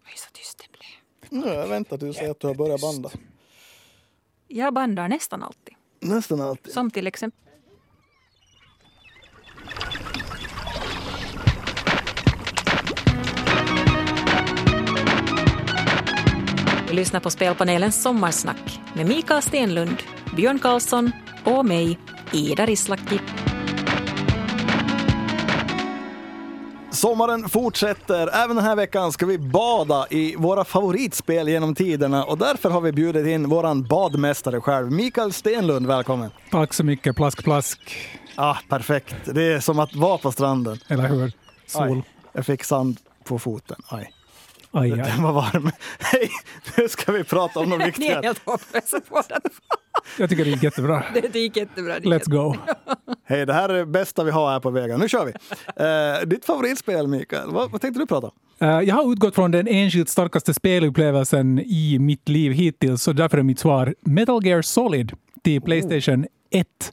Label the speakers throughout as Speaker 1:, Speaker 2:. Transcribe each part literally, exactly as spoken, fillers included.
Speaker 1: Oj, så tyst det blev.
Speaker 2: Nu, jag väntar tills du säger att du har börjat banda.
Speaker 1: Jag bandar nästan alltid.
Speaker 2: Nästan alltid.
Speaker 1: Som till exempel. Vi lyssnar på Spelpanelens sommarsnack med Mikael Stenlund, Björn Karlsson och mig, Ida Rislaki.
Speaker 2: Sommaren fortsätter. Även den här veckan ska vi bada i våra favoritspel genom tiderna och därför har vi bjudit in våran badmästare själv, Mikael Stenlund. Välkommen.
Speaker 3: Tack så mycket. Plask, plask.
Speaker 2: Ah, perfekt. Det är som att vara på stranden.
Speaker 3: Eller hur? Sol.
Speaker 2: Aj, jag fick sand på foten. Aj.
Speaker 3: Aj, aj.
Speaker 2: Den var varm. Hej, nu ska vi prata om något viktigare.
Speaker 1: Ni är helt hopplösa på den.
Speaker 3: Jag tycker det gick jättebra.
Speaker 1: Det gick jättebra.
Speaker 3: Let's go.
Speaker 2: Hej, det här är det bästa vi har här på vägen. Nu kör vi. Uh, ditt favoritspel, Mikael. Vad, vad tänkte du prata om?
Speaker 3: Uh, jag har utgått från den enskilt starkaste spelupplevelsen i mitt liv hittills, så därför är mitt svar Metal Gear Solid till PlayStation ett.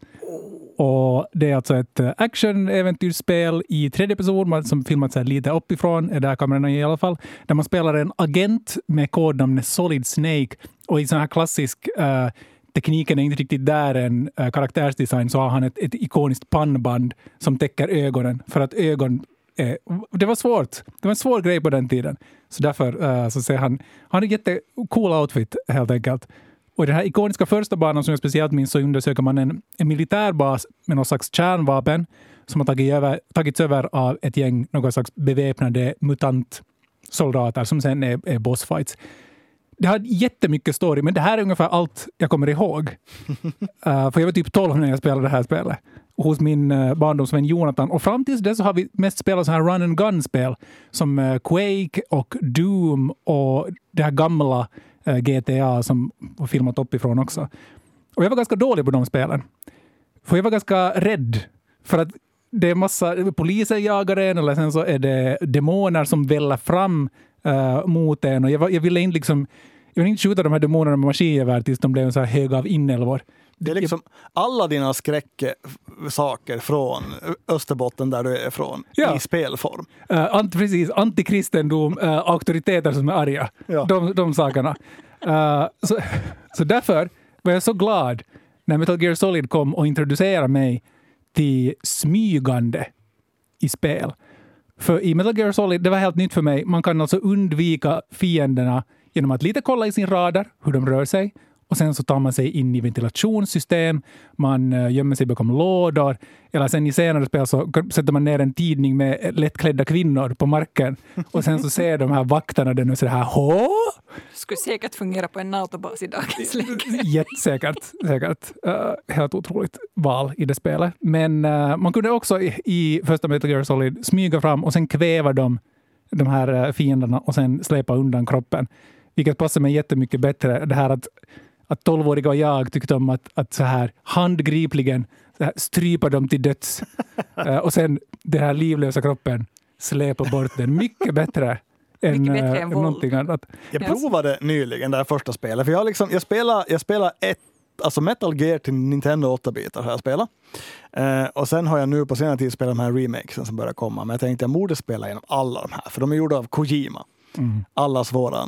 Speaker 3: Och det är alltså ett action-äventyrsspel i tredje person som filmat sig lite uppifrån, är där kamerorna i alla fall, där man spelar en agent med kodnamnet Solid Snake. Och i sån här klassisk uh, tekniken är inte riktigt där en uh, karaktärsdesign, så har han ett, ett ikoniskt pannband som täcker ögonen, för att ögon eh, det var svårt. Det var en svår grej på den tiden. Så därför uh, så ser han, han har en jättecool outfit helt enkelt. Och i den här ikoniska första banan som jag speciellt minns så undersöker man en, en militärbas med någon slags kärnvapen som har tagit över, tagits över av ett gäng, någon slags beväpnade mutantsoldater som sen är, är bossfights. Det har jättemycket story, men det här är ungefär allt jag kommer ihåg. uh, för jag var typ tolv när jag spelade det här spelet. Hos min uh, barndomsvän Jonathan. Och fram tills det så har vi mest spelat så här run and gun-spel som uh, Quake och Doom och det här gamla uh, G T A som var filmat uppifrån också. Och jag var ganska dålig på de spelen. För jag var ganska rädd. För att det är massa poliser jagar en, eller sen så är det demoner som väller fram uh, mot en. Och jag, var, jag ville inte liksom jag ville inte skjuta de här demonerna med maskingevär tills de blev en så här hög av inälvor.
Speaker 2: Det är liksom alla dina skräcksaker från Österbotten där du är från, ja. I spelform.
Speaker 3: Uh, ant, precis, antikristendom, uh, auktoriteter som är arga. Ja. De, de sakerna. Uh, så, så därför var jag så glad när Metal Gear Solid kom och introducerade mig till smygande i spel. För i Metal Gear Solid, det var helt nytt för mig. Man kan alltså undvika fienderna genom att lite kolla i sin radar hur de rör sig. Och sen så tar man sig in i ventilationssystem. Man uh, gömmer sig bakom lådor. Eller sen i senare spel så sätter man ner en tidning med lättklädda kvinnor på marken. Och sen så ser de här vakterna den och så här, hå?
Speaker 1: Det skulle säkert fungera på en autobas i dagens läge.
Speaker 3: Jättesäkert. Säkert. Uh, helt otroligt val i det spelet. Men uh, man kunde också i, i första Metal Gear Solid smyga fram och sen kväva dem, de här uh, fienderna och sen släpa undan kroppen. Vilket passar mig jättemycket bättre. Det här att att tolvåriga och jag tyckte om att, att så här handgripligen så här strypa dem till döds. uh, och sen den här livlösa kroppen släpa bort den. Mycket bättre än,
Speaker 1: mycket bättre
Speaker 3: uh,
Speaker 1: än
Speaker 3: någonting annat.
Speaker 2: Jag provade nyligen det här första spelet. För jag, liksom, jag spelar jag spelar ett, alltså Metal Gear till Nintendo åtta-bitar har jag spelat. Uh, och sen har jag nu på senare tid spelat de här remakesen som börjar komma. Men jag tänkte jag borde spela genom alla de här. För de är gjorda av Kojima. Mm. Allas våran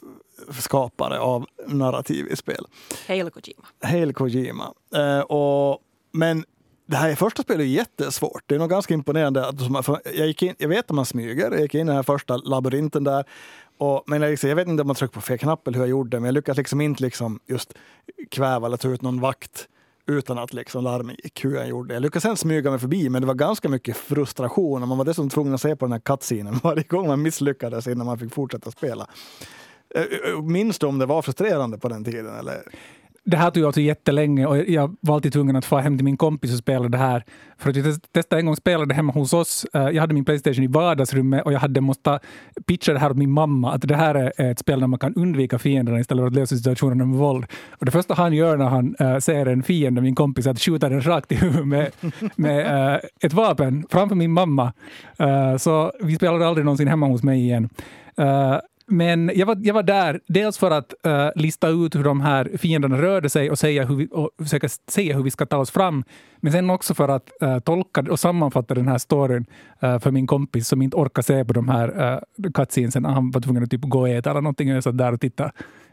Speaker 2: skapare av narrativ i spel.
Speaker 1: Hail Kojima.
Speaker 2: Hail Kojima. Uh, och, men det här första spelet är jättesvårt. Det är nog ganska imponerande. Att jag, gick in, jag vet att man smyger. Jag gick in i den här första labyrinten där. Och, men jag, liksom, jag vet inte om man tryckte på fel knapp eller hur jag gjorde. Men jag lyckades liksom inte liksom just kväva eller ta ut någon vakt utan att liksom larma gick hur jag gjorde. Jag lyckades sen smyga mig förbi, men det var ganska mycket frustration. Och man var dessutom tvungen att se på den här cutscenen varje gång man misslyckades innan man fick fortsätta spela. Minns du om det var frustrerande på den tiden? Eller?
Speaker 3: Det här tog jag alltså jättelänge och jag var alltid tvungen att få hem till min kompis och spela det här. För att jag testade en gång spelade hemma hos oss. Jag hade min PlayStation i vardagsrummet och jag hade måste pitcha det här åt min mamma. Att det här är ett spel där man kan undvika fienderna istället för att lösa situationen med våld. Och det första han gör när han äh, ser en fiende, min kompis, är att skjuta den rakt i huvudet med, med äh, ett vapen framför min mamma. Äh, så vi spelade aldrig någonsin hemma hos mig igen. Uh, Men jag var, jag var där dels för att uh, lista ut hur de här fienderna rörde sig och, säga hur vi, och försöka se hur vi ska ta oss fram. Men sen också för att uh, tolka och sammanfatta den här storyn uh, för min kompis som inte orkar se på de här uh, cutscenesen. Han var tvungen att typ gå och äta eller någonting och jag satt där och titta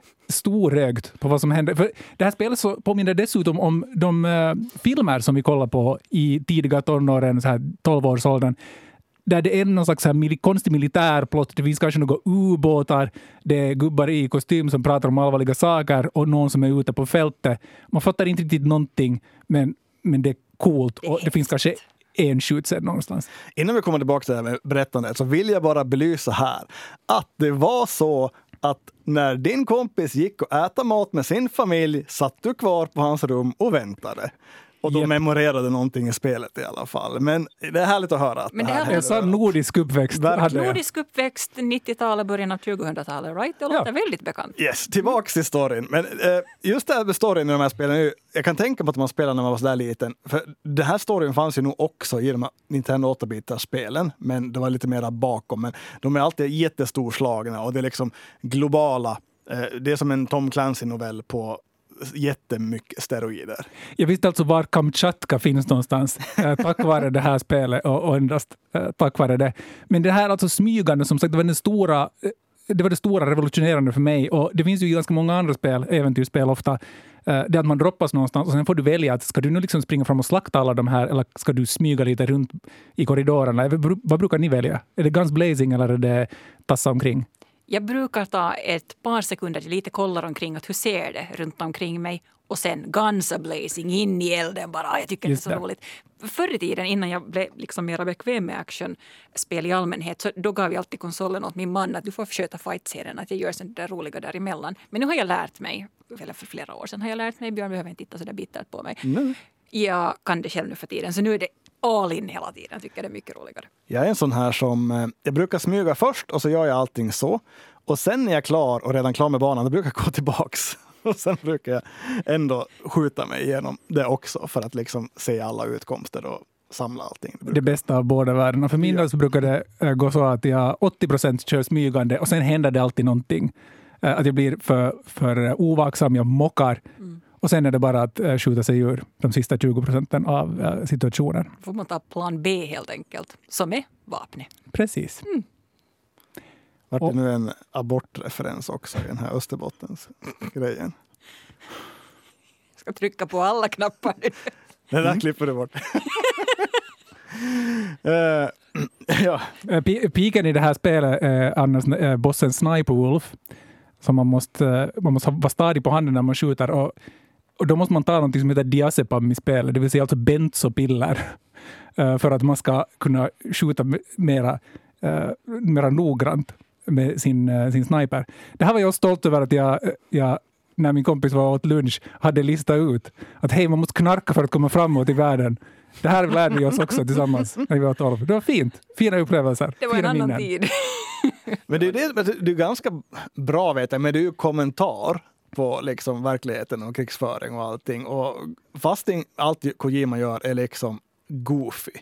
Speaker 3: storögt på vad som hände. För det här spelet så påminner dessutom om de uh, filmer som vi kollar på i tidiga tonåren, så här tolv-årsåldern. Där det är någon slags här mil- konstig militärplott. Det finns kanske några ubåtar. Det är gubbar i kostym som pratar om allvarliga saker och någon som är ute på fältet. Man fattar inte riktigt någonting, men, men det är coolt. Och det finns kanske en skjutsed någonstans.
Speaker 2: Innan vi kommer tillbaka till det här med berättandet så vill jag bara belysa här att det var så att när din kompis gick och äta mat med sin familj satt du kvar på hans rum och väntade. Och då yep. memorerade någonting i spelet i alla fall. Men det är härligt att höra. Att
Speaker 1: Men det
Speaker 2: det här
Speaker 1: här
Speaker 3: jag sa nordisk uppväxt.
Speaker 1: Nordisk uppväxt, nittiotalet, början av tjugohundratalet, right? Det låter ja. väldigt bekant.
Speaker 2: Yes, tillbaks till storyn. Men eh, just det här med storyn i de här spelen, jag kan tänka på att man spelar när man var så där liten. För den här storyn fanns ju nog också i de här Nintendo åtta-bitars-spelen. Men det var lite mera bakom. Men de är alltid jättestorslagna och det är liksom globala. Eh, det är som en Tom Clancy-novell på jättemycket steroider.
Speaker 3: Jag visste alltså var Kamchatka finns någonstans eh, tack vare det här spelet och, och endast eh, tack vare det. Men det här alltså smygande, som sagt, det var den stora eh, det var det stora revolutionerande för mig, och det finns ju ganska många andra spel, äventyrsspel ofta, eh, det att man droppas någonstans och sen får du välja att ska du nu liksom springa fram och slakta alla de här eller ska du smyga lite runt i korridorerna. Vad brukar ni välja? Är det Guns Blazing eller är det tassa omkring?
Speaker 1: Jag brukar ta ett par sekunder, lite kollar omkring att hur ser det runt omkring mig och sen guns blazing in i elden bara. Jag tycker Just det är så det. roligt. Förr i tiden innan jag blev liksom mer bekväm med actionspel i allmänhet så då gav jag alltid konsolen åt min man att du får försöka fight-serien, att jag gör sånt där roliga däremellan. Men nu har jag lärt mig, eller för flera år sedan har jag lärt mig, Björn behöver inte titta så där bittert på mig. Mm. Jag kan det själv nu för tiden, så nu är det all in hela tiden. Jag tycker det är mycket roligare.
Speaker 2: Jag är en sån här som, jag brukar smyga först och så gör jag allting så. Och sen när jag är klar och redan klar med banan, då brukar jag gå tillbaks. Och sen brukar jag ändå skjuta mig igenom det också för att liksom se alla utkomster och samla allting. Det,
Speaker 3: det bästa av båda världarna. För min del så brukar det äh, gå så att jag åttio procent kör smygande och sen händer det alltid någonting. Äh, att jag blir för, för ovaksam, jag mockar. Mm. Och sen är det bara att äh, skjuta sig ur de sista tjugo procenten av äh, situationen.
Speaker 1: Får man ta plan B helt enkelt, som är vapnet.
Speaker 3: Precis. Mm.
Speaker 2: Vart det nu en abortreferens också i den här Österbottens grejen?
Speaker 1: Jag ska trycka på alla knappar.
Speaker 2: Det där klipper du bort. uh, ja.
Speaker 3: P- piken i det här spelet är annars äh, bossen Sniper Wolf. Så man måste, äh, man måste vara stadig på handen när man skjuter. Och, och då måste man ta något som heter diazepam i spelet. Det vill säga alltså benzopiller. Äh, för att man ska kunna skjuta mera, äh, mera noggrant med sin, sin sniper. Det här var jag stolt över att jag, jag, när min kompis var åt lunch, hade listat ut att hej, man måste knarka för att komma framåt i världen. Det här lärde vi oss också tillsammans när vi var tolv. Det var fint. Fina upplevelser.
Speaker 1: Det var
Speaker 3: Fina
Speaker 1: en annan
Speaker 3: minnen.
Speaker 1: tid.
Speaker 2: Men det är, det, det är ganska bra, vet jag, men det är ju kommentar på liksom verkligheten och krigsföring och allting. Och fast allt Kojima gör är liksom goofy.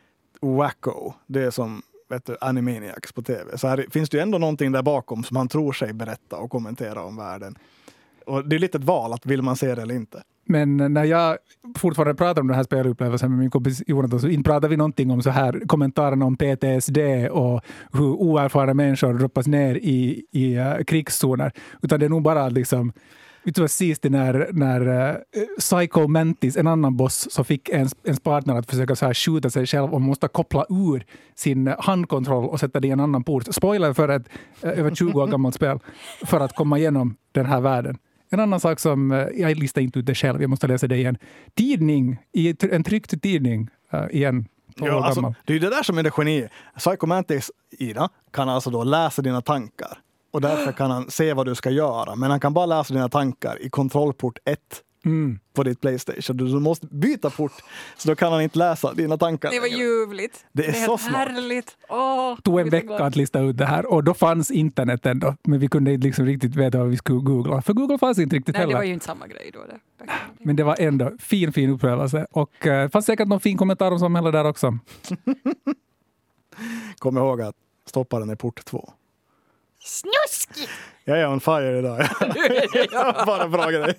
Speaker 2: Wacko. Det är som vet du, Animaniacs på tv. Så här finns det ju ändå någonting där bakom som han tror sig berätta och kommentera om världen. Och det är lite ett val att vill man se det eller inte.
Speaker 3: Men när jag fortfarande pratar om den här spelupplevelsen med min kompis Jonathan så inte pratar vi någonting om så här kommentarerna om P T S D och hur oerfarna människor droppas ner i, i uh, krigszoner. Utan det är nog bara liksom vet du vad sist när, när uh, Psycho Mantis, en annan boss, så fick ens, ens partner att försöka så här skjuta sig själv och måste koppla ur sin handkontroll och sätta det i en annan port. Spoiler för ett uh, över tjugo år gammalt spel för att komma igenom den här världen. En annan sak som, uh, jag listar inte ut det själv, jag måste läsa det igen. Tidning, i en tryckt tidning uh, igen.
Speaker 2: Ja, alltså, det är ju det där som är det geni. Psycho Mantis, Ida, kan alltså då läsa dina tankar. Och därför kan han se vad du ska göra. Men han kan bara läsa dina tankar i kontrollport ett mm. på ditt PlayStation. Du måste byta port, så då kan han inte läsa dina tankar.
Speaker 1: Det var ljuvligt.
Speaker 2: Det är, det är så smart.
Speaker 1: Härligt. Åh,
Speaker 3: tog en vecka att lista ut det här. Och då fanns internet ändå. Men vi kunde inte liksom riktigt veta vad vi skulle googla. För Google fanns inte riktigt
Speaker 1: Nej,
Speaker 3: heller.
Speaker 1: det var ju inte samma grej då. Det.
Speaker 3: Men det var ändå fin, fin upplevelse. Och uh, fanns säkert någon fin kommentar om samhället där också.
Speaker 2: Kom ihåg att stoppa den i port två.
Speaker 1: Snuskigt!
Speaker 2: Jag är on fire idag. Bara bra grej.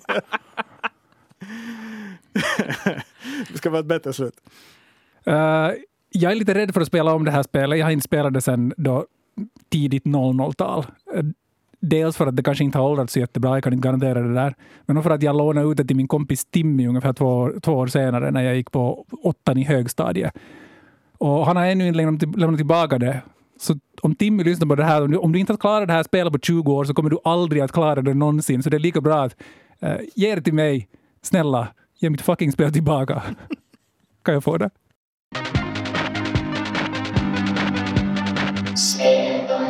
Speaker 2: Det ska vara ett bättre slut.
Speaker 3: Uh, jag är lite rädd för att spela om det här spelet. Jag har inte spelat det sedan då tidigt noll noll-tal. Uh, dels för att det kanske inte har åldrats så jättebra, jag kan inte garantera det där. Men för att jag lånade ut det till min kompis Timmy ungefär två, två år senare när jag gick på åttan i högstadiet. Och han har ännu inte lämnat, lämnat tillbaka det. Så om Timmy lyssnar på det här, om du, om du inte har klarat det här spelet på tjugo år så kommer du aldrig att klara det någonsin. Så det är lika bra att uh, ge det till mig. Snälla, ge mitt fucking spel tillbaka. Kan jag få det?